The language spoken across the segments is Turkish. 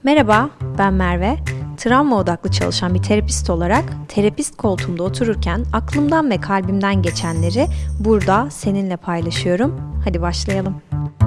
Merhaba, ben Merve. Travma odaklı çalışan bir terapist olarak terapist koltuğumda otururken aklımdan ve kalbimden geçenleri burada seninle paylaşıyorum. Hadi başlayalım.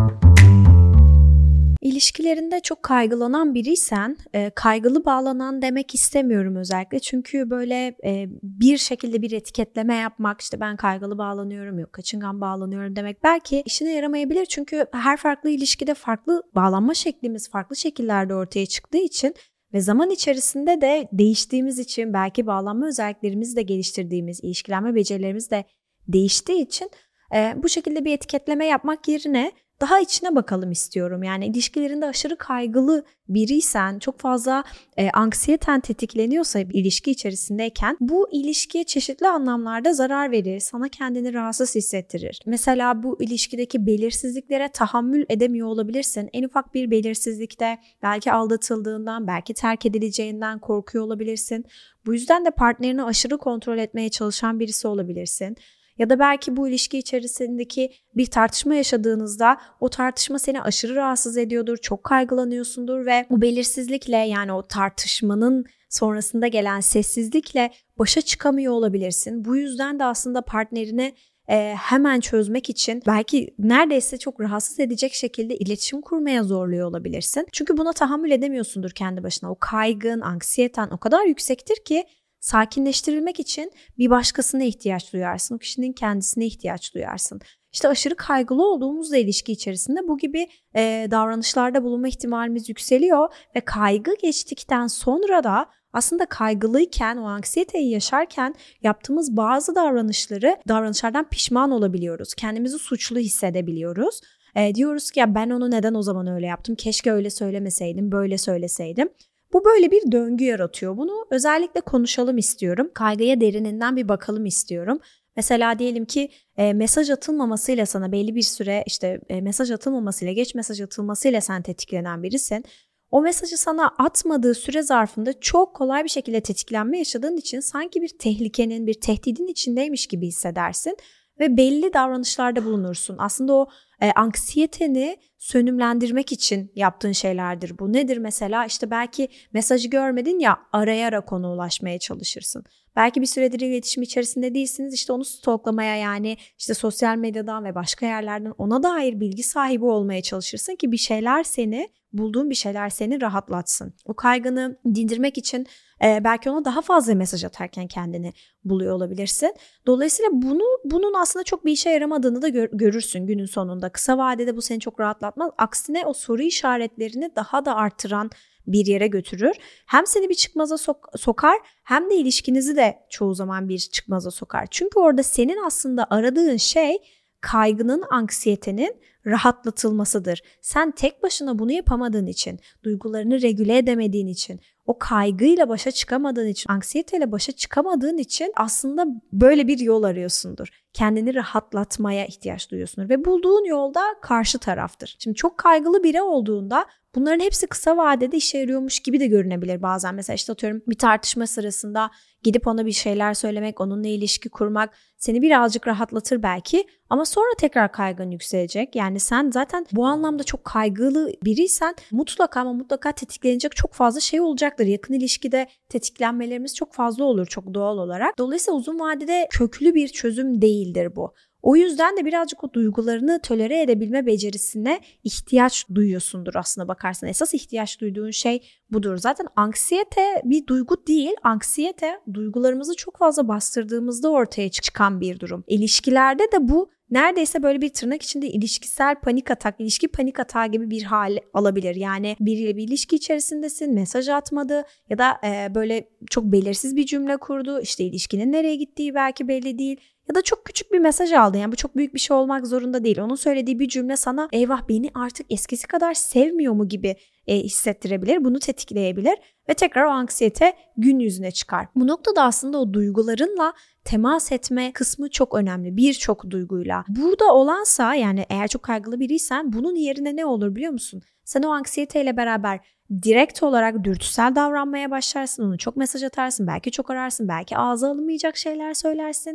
İlişkilerinde çok kaygılanan biriysen, kaygılı bağlanan demek istemiyorum özellikle. Çünkü böyle bir şekilde bir etiketleme yapmak, işte ben kaygılı bağlanıyorum, yok kaçıngan bağlanıyorum demek belki işine yaramayabilir. Çünkü her farklı ilişkide farklı bağlanma şeklimiz farklı şekillerde ortaya çıktığı için ve zaman içerisinde de değiştiğimiz için belki bağlanma özelliklerimizi de geliştirdiğimiz, ilişkilenme becerilerimiz de değiştiği için bu şekilde bir etiketleme yapmak yerine daha içine bakalım istiyorum. Yani ilişkilerinde aşırı kaygılı biriysen, çok fazla anksiyeten tetikleniyorsa ilişki içerisindeyken bu ilişkiye çeşitli anlamlarda zarar verir. Sana kendini rahatsız hissettirir. Mesela bu ilişkideki belirsizliklere tahammül edemiyor olabilirsin. En ufak bir belirsizlikte belki aldatıldığından, belki terk edileceğinden korkuyor olabilirsin. Bu yüzden de partnerini aşırı kontrol etmeye çalışan birisi olabilirsin. Ya da belki bu ilişki içerisindeki bir tartışma yaşadığınızda o tartışma seni aşırı rahatsız ediyordur, çok kaygılanıyorsundur ve bu belirsizlikle, yani o tartışmanın sonrasında gelen sessizlikle başa çıkamıyor olabilirsin. Bu yüzden de aslında partnerini hemen çözmek için belki neredeyse çok rahatsız edecek şekilde iletişim kurmaya zorluyor olabilirsin. Çünkü buna tahammül edemiyorsundur kendi başına. O kaygın, anksiyeten o kadar yüksektir ki sakinleştirilmek için bir başkasına ihtiyaç duyarsın. O kişinin kendisine ihtiyaç duyarsın. İşte aşırı kaygılı olduğumuzda ilişki içerisinde bu gibi davranışlarda bulunma ihtimalimiz yükseliyor ve kaygı geçtikten sonra da aslında kaygılıyken, o anksiyeteyi yaşarken yaptığımız bazı davranışlardan pişman olabiliyoruz. Kendimizi suçlu hissedebiliyoruz. Diyoruz ki ya ben onu neden o zaman öyle yaptım? Keşke öyle söylemeseydim, böyle söyleseydim. Bu böyle bir döngü yaratıyor. Bunu özellikle konuşalım istiyorum. Kaygıya derininden bir bakalım istiyorum. Mesela diyelim ki mesaj atılmamasıyla sana belli bir süre mesaj atılmamasıyla, geç mesaj atılmasıyla sen tetiklenen birisin. O mesajı sana atmadığı süre zarfında çok kolay bir şekilde tetiklenme yaşadığın için sanki bir tehlikenin, bir tehdidin içindeymiş gibi hissedersin ve belli davranışlarda bulunursun. Aslında o anksiyeteni sönümlendirmek için yaptığın şeylerdir bu. Nedir mesela? İşte belki mesajı görmedin ya, arayarak ona ulaşmaya çalışırsın. Belki bir süredir iletişim içerisinde değilsiniz, işte onu stalklamaya, yani işte sosyal medyadan ve başka yerlerden ona dair bilgi sahibi olmaya çalışırsın ki bulduğun bir şeyler seni rahatlatsın. O kaygını dindirmek için belki ona daha fazla mesaj atarken kendini buluyor olabilirsin. Dolayısıyla bunun aslında çok bir işe yaramadığını da görürsün günün sonunda. Kısa vadede bu seni çok rahatlatmaz. Aksine o soru işaretlerini daha da artıran bir yere götürür. Hem seni bir çıkmaza sokar hem de ilişkinizi de çoğu zaman bir çıkmaza sokar. Çünkü orada senin aslında aradığın şey kaygının, anksiyetenin rahatlatılmasıdır. Sen tek başına bunu yapamadığın için, duygularını regüle edemediğin için, o kaygıyla başa çıkamadığın için, anksiyeteyle başa çıkamadığın için aslında böyle bir yol arıyorsundur. Kendini rahatlatmaya ihtiyaç duyuyorsundur ve bulduğun yolda karşı taraftır. Şimdi çok kaygılı biri olduğunda bunların hepsi kısa vadede işe yarıyormuş gibi de görünebilir bazen. Mesela işte atıyorum bir tartışma sırasında gidip ona bir şeyler söylemek, onunla ilişki kurmak seni birazcık rahatlatır belki ama sonra tekrar kaygın yükselecek. Yani sen zaten bu anlamda çok kaygılı biriysen mutlaka tetiklenecek çok fazla şey olacaktır. Yakın ilişkide tetiklenmelerimiz çok fazla olur, çok doğal olarak. Dolayısıyla uzun vadede köklü bir çözüm değildir bu. O yüzden de birazcık o duygularını tolere edebilme becerisine ihtiyaç duyuyorsundur aslına bakarsan. Esas ihtiyaç duyduğun şey budur. Zaten anksiyete bir duygu değil. Anksiyete duygularımızı çok fazla bastırdığımızda ortaya çıkan bir durum. İlişkilerde de bu neredeyse böyle bir tırnak içinde ilişkisel panik atak, ilişki panik atağı gibi bir hal alabilir. Yani biriyle bir ilişki içerisindesin, mesaj atmadı ya da böyle çok belirsiz bir cümle kurdu. İşte ilişkinin nereye gittiği belki belli değil. Ya da çok küçük bir mesaj aldın. Yani bu çok büyük bir şey olmak zorunda değil. Onun söylediği bir cümle sana eyvah beni artık eskisi kadar sevmiyor mu gibi hissettirebilir. Bunu tetikleyebilir ve tekrar o anksiyete gün yüzüne çıkar. Bu noktada aslında o duygularınla temas etme kısmı çok önemli. Birçok duyguyla. Burada olansa, yani eğer çok kaygılı biriysen bunun yerine ne olur biliyor musun? Sen o anksiyeteyle beraber direkt olarak dürtüsel davranmaya başlarsın. Onu çok mesaj atarsın, belki çok ararsın, belki ağza alınmayacak şeyler söylersin.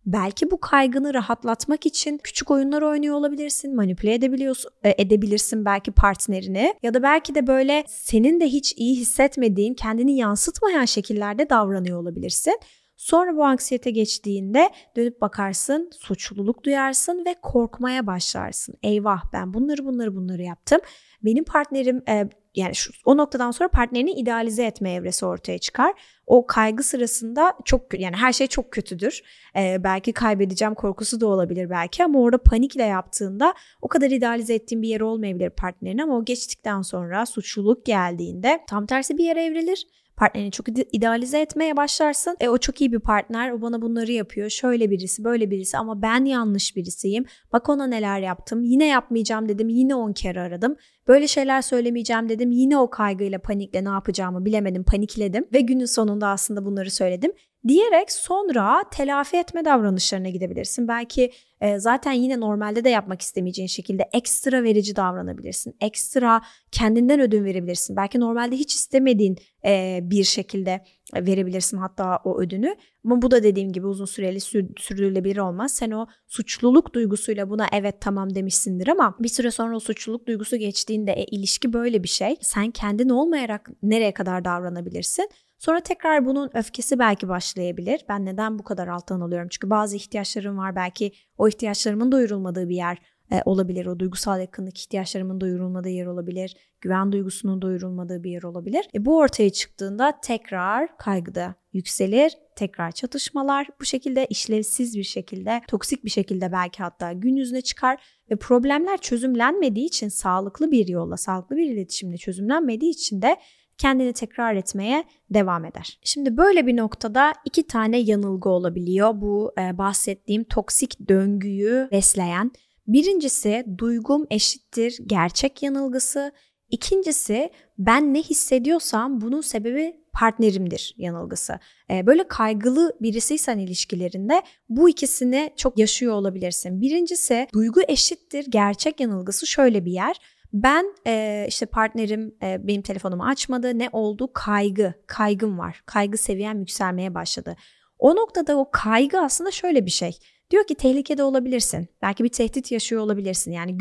Belki bu kaygını rahatlatmak için küçük oyunlar oynuyor olabilirsin, manipüle edebilirsin belki partnerini ya da belki de böyle senin de hiç iyi hissetmediğin, kendini yansıtmayan şekillerde davranıyor olabilirsin. Sonra bu anksiyete geçtiğinde dönüp bakarsın, suçluluk duyarsın ve korkmaya başlarsın. Eyvah, ben bunları yaptım. Benim partnerim yani o noktadan sonra partnerini idealize etme evresi ortaya çıkar. O kaygı sırasında yani her şey çok kötüdür. Belki kaybedeceğim korkusu da olabilir belki ama orada panikle yaptığında o kadar idealize ettiğin bir yer olmayabilir partnerin ama o geçtikten sonra suçluluk geldiğinde tam tersi bir yere evrilir. Partnerini çok idealize etmeye başlarsın. O çok iyi bir partner, o bana bunları yapıyor. Şöyle birisi, böyle birisi ama ben yanlış birisiyim. Bak ona neler yaptım. Yine yapmayacağım dedim. Yine 10 kere aradım. Böyle şeyler söylemeyeceğim dedim. Yine o kaygıyla, panikle ne yapacağımı bilemedim, panikledim. Ve günün sonunda aslında bunları söyledim diyerek sonra telafi etme davranışlarına gidebilirsin. Belki zaten yine normalde de yapmak istemeyeceğin şekilde ekstra verici davranabilirsin. Ekstra kendinden ödün verebilirsin. Belki normalde hiç istemediğin bir şekilde verebilirsin hatta o ödünü. Ama bu da dediğim gibi uzun süreli sürdürülebilir olmaz. Sen o suçluluk duygusuyla buna evet tamam demişsindir ama bir süre sonra o suçluluk duygusu geçtiğinde ilişki böyle bir şey. Sen kendin olmayarak nereye kadar davranabilirsin? Sonra tekrar bunun öfkesi belki başlayabilir. Ben neden bu kadar alttan alıyorum? Çünkü bazı ihtiyaçlarım var. Belki o ihtiyaçlarımın doyurulmadığı bir yer olabilir. O duygusal yakınlık ihtiyaçlarımın doyurulmadığı yer olabilir. Güven duygusunun doyurulmadığı bir yer olabilir. Bu ortaya çıktığında tekrar kaygıda yükselir. Tekrar çatışmalar bu şekilde işlevsiz bir şekilde, toksik bir şekilde belki hatta gün yüzüne çıkar ve problemler çözümlenmediği için sağlıklı bir yolla, sağlıklı bir iletişimle çözümlenmediği için de kendini tekrar etmeye devam eder. Şimdi böyle bir noktada 2 tane yanılgı olabiliyor bu bahsettiğim toksik döngüyü besleyen. Birincisi duygum eşittir gerçek yanılgısı. İkincisi ben ne hissediyorsam bunun sebebi partnerimdir yanılgısı. Böyle kaygılı birisiysen ilişkilerinde bu ikisini çok yaşıyor olabilirsin. Birincisi duygu eşittir gerçek yanılgısı şöyle bir yer. Ben işte partnerim benim telefonumu açmadı. Ne oldu? Kaygım var. Kaygı seviyem yükselmeye başladı. O noktada o kaygı aslında şöyle bir şey. Diyor ki tehlikede olabilirsin. Belki bir tehdit yaşıyor olabilirsin. Yani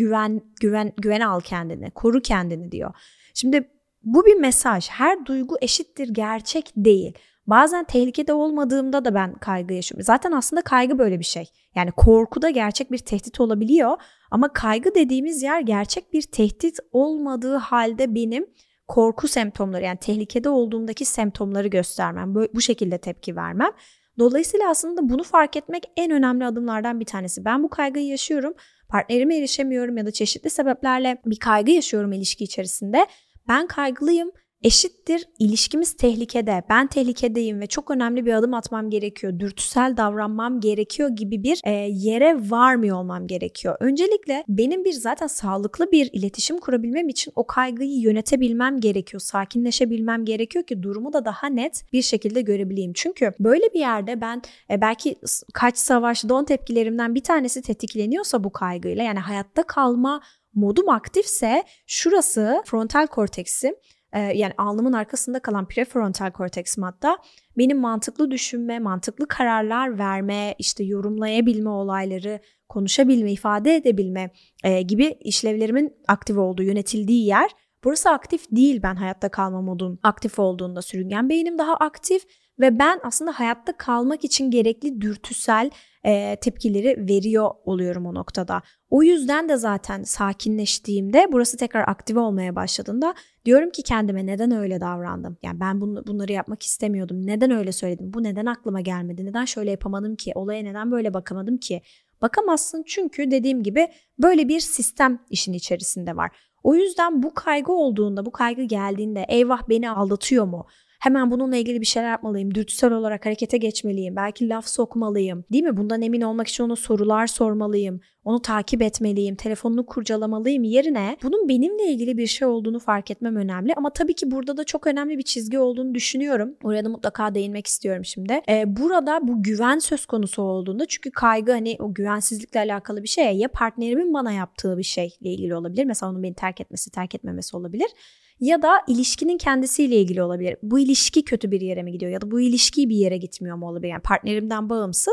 güvene al kendini, koru kendini diyor. Şimdi bu bir mesaj. Her duygu eşittir gerçek değil. Bazen tehlikede olmadığımda da ben kaygı yaşıyorum. Zaten aslında kaygı böyle bir şey. Yani korku da gerçek bir tehdit olabiliyor. Ama kaygı dediğimiz yer gerçek bir tehdit olmadığı halde benim korku semptomları yani tehlikede olduğumdaki semptomları göstermem. Bu şekilde tepki vermem. Dolayısıyla aslında bunu fark etmek en önemli adımlardan bir tanesi. Ben bu kaygıyı yaşıyorum, partnerime erişemiyorum ya da çeşitli sebeplerle bir kaygı yaşıyorum ilişki içerisinde. Ben kaygılıyım. Eşittir ilişkimiz tehlikede, ben tehlikedeyim ve çok önemli bir adım atmam gerekiyor, dürtüsel davranmam gerekiyor gibi bir yere varmıyor olmam gerekiyor. Öncelikle benim zaten sağlıklı bir iletişim kurabilmem için o kaygıyı yönetebilmem gerekiyor, sakinleşebilmem gerekiyor ki durumu da daha net bir şekilde görebileyim. Çünkü böyle bir yerde ben belki kaç savaş, don tepkilerimden bir tanesi tetikleniyorsa bu kaygıyla yani hayatta kalma modum aktifse şurası frontal korteksim. Yani alnımın arkasında kalan prefrontal korteksim hatta benim mantıklı düşünme, mantıklı kararlar verme, işte yorumlayabilme olayları, konuşabilme, ifade edebilme gibi işlevlerimin aktif olduğu, yönetildiği yer. Burası aktif değil ben hayatta kalma modun aktif olduğunda sürüngen beynim daha aktif ve ben aslında hayatta kalmak için gerekli dürtüsel tepkileri veriyor oluyorum o noktada. O yüzden de zaten sakinleştiğimde burası tekrar aktive olmaya başladığında diyorum ki kendime neden öyle davrandım? Yani ben bunları yapmak istemiyordum. Neden öyle söyledim? Bu neden aklıma gelmedi? Neden şöyle yapamadım ki? Olaya neden böyle bakamadım ki? Bakamazsın çünkü dediğim gibi böyle bir sistem işin içerisinde var. O yüzden bu kaygı olduğunda, bu kaygı geldiğinde eyvah beni aldatıyor mu? Hemen bununla ilgili bir şeyler yapmalıyım. Dürtüsel olarak harekete geçmeliyim. Belki laf sokmalıyım. Değil mi? Bundan emin olmak için ona sorular sormalıyım. Onu takip etmeliyim. Telefonunu kurcalamalıyım yerine bunun benimle ilgili bir şey olduğunu fark etmem önemli. Ama tabii ki burada da çok önemli bir çizgi olduğunu düşünüyorum. Oraya da mutlaka değinmek istiyorum şimdi. Burada bu güven söz konusu olduğunda çünkü kaygı hani o güvensizlikle alakalı bir şey ya partnerimin bana yaptığı bir şeyle ilgili olabilir. Mesela onun beni terk etmesi, terk etmemesi olabilir. Ya da ilişkinin kendisiyle ilgili olabilir. Bu ilişki kötü bir yere mi gidiyor ya da bu ilişki bir yere gitmiyor mu olabilir? Yani partnerimden bağımsız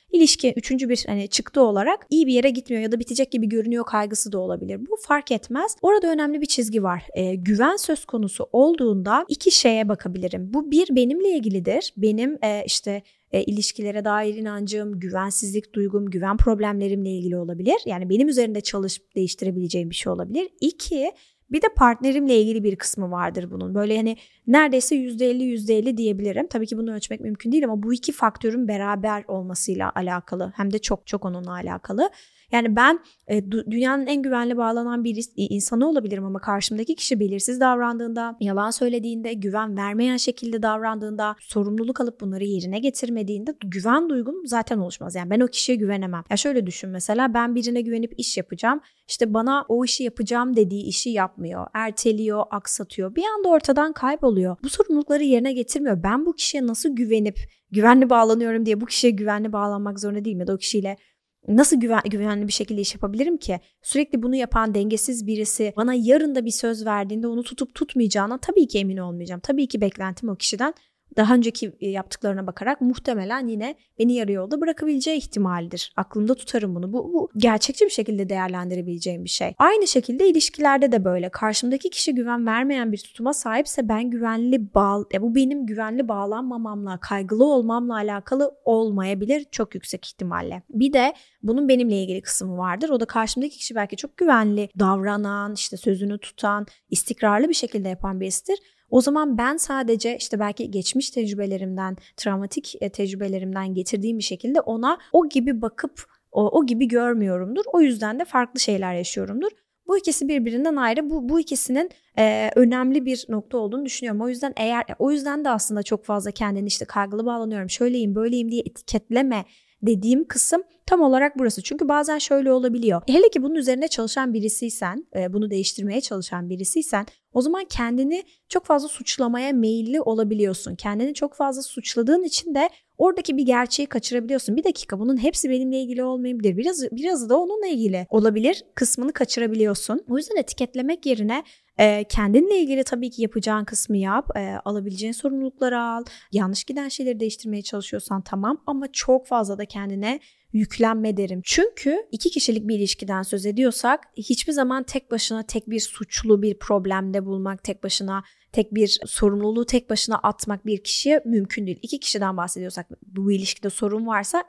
ilişki üçüncü bir hani çıktı olarak iyi bir yere gitmiyor ya da bitecek gibi görünüyor kaygısı da olabilir. Bu fark etmez. Orada önemli bir çizgi var. Güven söz konusu olduğunda iki şeye bakabilirim. Bu bir benimle ilgilidir. Benim ilişkilere dair inancım, güvensizlik duygum, güven problemlerimle ilgili olabilir. Yani benim üzerinde çalışıp değiştirebileceğim bir şey olabilir. İki, bir de partnerimle ilgili bir kısmı vardır bunun. Böyle hani neredeyse %50 diyebilirim. Tabii ki bunu ölçmek mümkün değil ama bu iki faktörün beraber olmasıyla alakalı. Hem de çok çok onunla alakalı. Yani ben dünyanın en güvenli bağlanan bir insanı olabilirim ama karşımdaki kişi belirsiz davrandığında, yalan söylediğinde, güven vermeyen şekilde davrandığında, sorumluluk alıp bunları yerine getirmediğinde güven duygum zaten oluşmaz. Yani ben o kişiye güvenemem. Ya şöyle düşün, mesela ben birine güvenip iş yapacağım. İşte bana o işi yapacağım dediği işi yapmıyor, erteliyor, aksatıyor. Bir anda ortadan kayboluyor. Bu sorumlulukları yerine getirmiyor. Ben bu kişiye nasıl güvenip güvenli bağlanıyorum diye bu kişiye güvenli bağlanmak zorunda değilim ya da o kişiyle nasıl güvenli bir şekilde iş yapabilirim ki? Sürekli bunu yapan dengesiz birisi bana yarın da bir söz verdiğinde onu tutup tutmayacağına tabii ki emin olmayacağım. Tabii ki beklentim o kişiden daha önceki yaptıklarına bakarak muhtemelen yine beni yarı yolda bırakabileceği ihtimalidir. Aklımda tutarım bunu. Bu gerçekçi bir şekilde değerlendirebileceğim bir şey. Aynı şekilde ilişkilerde de böyle. Karşımdaki kişi güven vermeyen bir tutuma sahipse ben bu benim güvenli bağlanmamamla, kaygılı olmamla alakalı olmayabilir çok yüksek ihtimalle. Bir de bunun benimle ilgili kısmı vardır. O da karşımdaki kişi belki çok güvenli davranan, işte sözünü tutan, istikrarlı bir şekilde yapan birisidir. O zaman ben sadece işte belki geçmiş tecrübelerimden, travmatik tecrübelerimden getirdiğim bir şekilde ona o gibi bakıp o gibi görmüyorumdur. O yüzden de farklı şeyler yaşıyorumdur. Bu ikisi birbirinden ayrı. Bu ikisinin önemli bir nokta olduğunu düşünüyorum. O yüzden de aslında çok fazla kendini işte kaygılı bağlanıyorum, şöyleyim, böyleyim diye etiketleme dediğim kısım tam olarak burası. Çünkü bazen şöyle olabiliyor. Hele ki bunun üzerine çalışan birisiysen, bunu değiştirmeye çalışan birisiysen o zaman kendini çok fazla suçlamaya meyilli olabiliyorsun. Kendini çok fazla suçladığın için de oradaki bir gerçeği kaçırabiliyorsun. Bir dakika, bunun hepsi benimle ilgili olmayabilir. Birazı da onunla ilgili olabilir kısmını kaçırabiliyorsun. O yüzden etiketlemek yerine kendinle ilgili tabii ki yapacağın kısmı yap. Alabileceğin sorumlulukları al. Yanlış giden şeyleri değiştirmeye çalışıyorsan tamam, ama çok fazla da kendine yüklenme derim. Çünkü 2 kişilik bir ilişkiden söz ediyorsak hiçbir zaman tek başına tek bir suçlu bir problemde bulmak, tek başına tek bir sorumluluğu tek başına atmak bir kişiye mümkün değil. 2 kişiden bahsediyorsak, bu ilişkide sorun varsa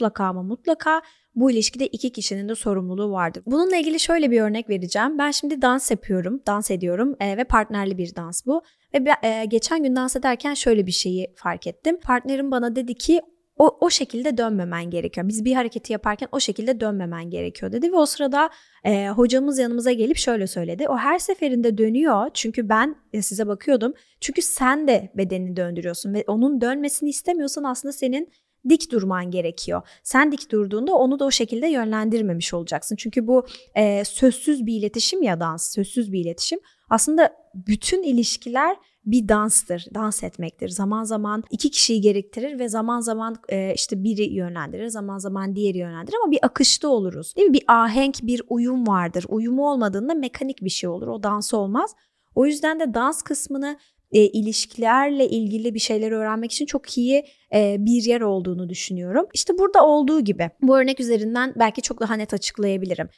mutlaka bu ilişkide 2 kişinin de sorumluluğu vardır. Bununla ilgili şöyle bir örnek vereceğim. Ben şimdi dans ediyorum ve partnerli bir dans bu. Ve geçen gün dans ederken şöyle bir şeyi fark ettim. Partnerim bana dedi ki o şekilde dönmemen gerekiyor. Biz bir hareketi yaparken o şekilde dönmemen gerekiyor dedi ve o sırada hocamız yanımıza gelip şöyle söyledi. O her seferinde dönüyor çünkü ben size bakıyordum. Çünkü sen de bedenini döndürüyorsun ve onun dönmesini istemiyorsan aslında senin dik durman gerekiyor. Sen dik durduğunda onu da o şekilde yönlendirmemiş olacaksın. Çünkü bu sözsüz bir iletişim ya, sözsüz bir iletişim. Aslında bütün ilişkiler bir danstır, dans etmektir. Zaman zaman 2 kişiyi gerektirir ve zaman zaman işte biri yönlendirir, zaman zaman diğeri yönlendirir ama bir akışta oluruz. Değil mi? Bir ahenk, bir uyum vardır. Uyumu olmadığında mekanik bir şey olur. O dans olmaz. O yüzden de dans kısmını ilişkilerle ilgili bir şeyler öğrenmek için çok iyi bir yer olduğunu düşünüyorum. İşte burada olduğu gibi bu örnek üzerinden belki çok daha net açıklayabilirim.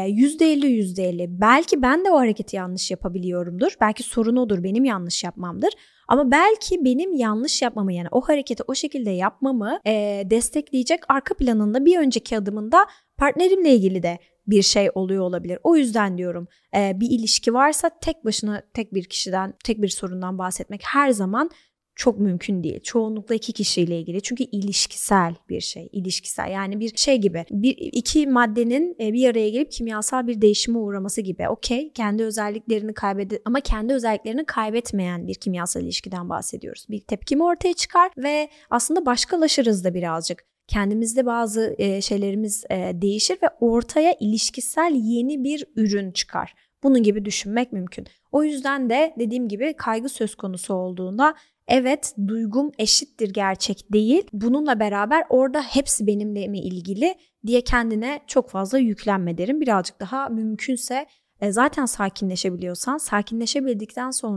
%50 belki ben de o hareketi yanlış yapabiliyorumdur. Belki sorun odur, benim yanlış yapmamdır. Ama belki benim yanlış yapmamı, yani o hareketi o şekilde yapmamı destekleyecek arka planında bir önceki adımında partnerimle ilgili de bir şey oluyor olabilir. O yüzden diyorum bir ilişki varsa tek başına tek bir kişiden, tek bir sorundan bahsetmek her zaman çok mümkün değil. Çoğunlukla 2 kişiyle ilgili. Çünkü ilişkisel bir şey. İlişkisel, yani bir şey gibi. 2 maddenin bir araya gelip kimyasal bir değişime uğraması gibi. Okey, kendi özelliklerini ama kendi özelliklerini kaybetmeyen bir kimyasal ilişkiden bahsediyoruz. Bir tepkime ortaya çıkar ve aslında başkalaşırız da birazcık. Kendimizde bazı şeylerimiz değişir ve ortaya ilişkisel yeni bir ürün çıkar. Bunun gibi düşünmek mümkün. O yüzden de dediğim gibi kaygı söz konusu olduğunda evet, duygum eşittir gerçek değil. Bununla beraber orada hepsi benimle mi ilgili diye kendine çok fazla yüklenme derim. Birazcık daha mümkünse zaten sakinleşebiliyorsan, sakinleşebildikten sonra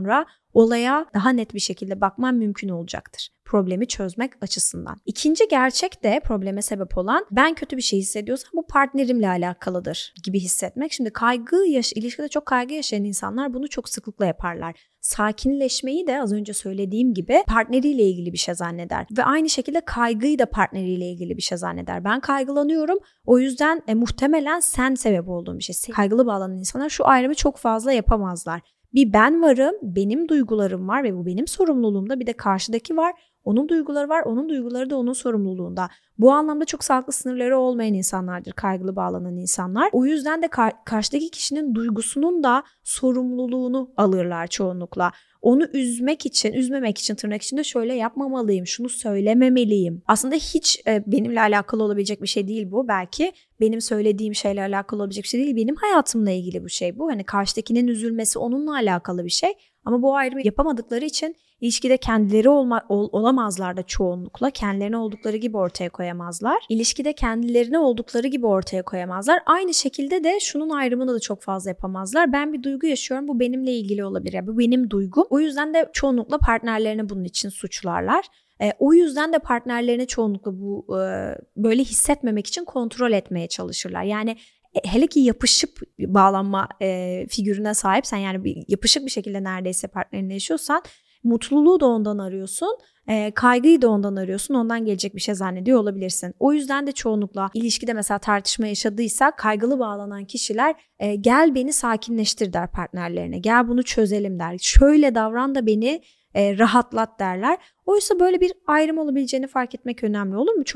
olaya daha net bir şekilde bakman mümkün olacaktır. Problemi çözmek açısından. İkinci gerçek de probleme sebep olan, ben kötü bir şey hissediyorsam bu partnerimle alakalıdır gibi hissetmek. Şimdi ilişkide çok kaygı yaşayan insanlar bunu çok sıklıkla yaparlar. Sakinleşmeyi de az önce söylediğim gibi partneriyle ilgili bir şey zanneder. Ve aynı şekilde kaygıyı da partneriyle ilgili bir şey zanneder. Ben kaygılanıyorum, o yüzden muhtemelen sen sebep olduğun bir şey. Kaygılı bağlanan insanlar şu ayrımı çok fazla yapamazlar. Bir ben varım, benim duygularım var ve bu benim sorumluluğumda. Bir de karşıdaki var, onun duyguları var, onun duyguları da onun sorumluluğunda. Bu anlamda çok sağlıklı sınırları olmayan insanlardır kaygılı bağlanan insanlar. O yüzden de karşıdaki kişinin duygusunun da sorumluluğunu alırlar çoğunlukla. Onu üzmemek için tırnak içinde şöyle yapmamalıyım, şunu söylememeliyim. Aslında hiç benimle alakalı olabilecek bir şey değil bu. Belki benim söylediğim şeyle alakalı olabilecek bir şey değil. Benim hayatımla ilgili bu şey bu. Hani karşıdakinin üzülmesi onunla alakalı bir şey. Ama bu ayrımı yapamadıkları için ilişkide kendileri olamazlar da çoğunlukla. Kendilerini oldukları gibi ortaya koyamazlar. İlişkide kendilerini oldukları gibi ortaya koyamazlar. Aynı şekilde de şunun ayrımını da çok fazla yapamazlar. Ben bir duygu yaşıyorum, bu benimle ilgili olabilir. Yani bu benim duygum. O yüzden de çoğunlukla partnerlerini bunun için suçlarlar. O yüzden de partnerlerini çoğunlukla bu böyle hissetmemek için kontrol etmeye çalışırlar. Yani hele ki yapışıp bağlanma figürüne sahipsen, yani yapışık bir şekilde neredeyse partnerinle yaşıyorsan, mutluluğu da ondan arıyorsun, kaygıyı da ondan arıyorsun, ondan gelecek bir şey zannediyor olabilirsin. O yüzden de çoğunlukla ilişkide mesela tartışma yaşadıysa kaygılı bağlanan kişiler gel beni sakinleştir der partnerlerine, gel bunu çözelim der, şöyle davran da beni rahatlat derler. Oysa böyle bir ayrım olabileceğini fark etmek önemli, olur mu?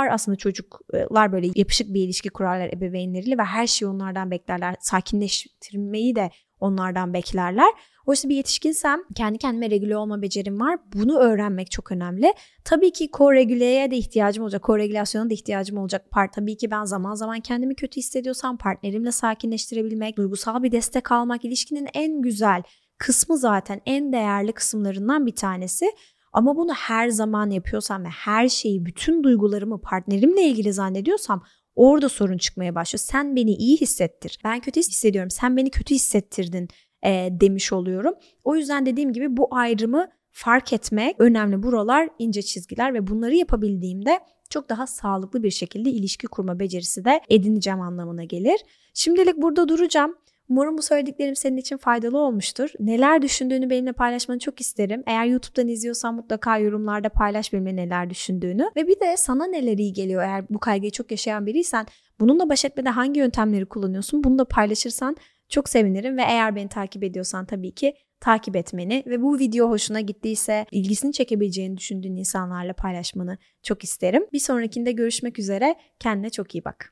Çocuklar böyle yapışık bir ilişki kurarlar ebeveynleriyle ve her şeyi onlardan beklerler. Sakinleştirmeyi de onlardan beklerler. Oysa bir yetişkinsem kendi kendime regüle olma becerim var. Bunu öğrenmek çok önemli. Tabii ki koregüleye de ihtiyacım olacak. Koregülasyona da ihtiyacım olacak. Tabii ki ben zaman zaman kendimi kötü hissediyorsam partnerimle sakinleştirebilmek, duygusal bir destek almak ilişkinin en güzel kısmı, zaten en değerli kısımlarından bir tanesi. Ama bunu her zaman yapıyorsam ve her şeyi, bütün duygularımı partnerimle ilgili zannediyorsam orada sorun çıkmaya başlıyor. Sen beni iyi hissettir. Ben kötü hissediyorum. Sen beni kötü hissettirdin demiş oluyorum. O yüzden dediğim gibi bu ayrımı fark etmek önemli. Buralar ince çizgiler ve bunları yapabildiğimde çok daha sağlıklı bir şekilde ilişki kurma becerisi de edineceğim anlamına gelir. Şimdilik burada duracağım. Umarım bu söylediklerim senin için faydalı olmuştur. Neler düşündüğünü benimle paylaşmanı çok isterim. Eğer YouTube'dan izliyorsan mutlaka yorumlarda paylaş benimle neler düşündüğünü. Ve bir de sana neler iyi geliyor, eğer bu kaygıyı çok yaşayan biriysen, bununla baş etmede hangi yöntemleri kullanıyorsun, bunu da paylaşırsan çok sevinirim. Ve eğer beni takip ediyorsan tabii ki takip etmeni ve bu video hoşuna gittiyse ilgisini çekebileceğini düşündüğün insanlarla paylaşmanı çok isterim. Bir sonrakinde görüşmek üzere. Kendine çok iyi bak.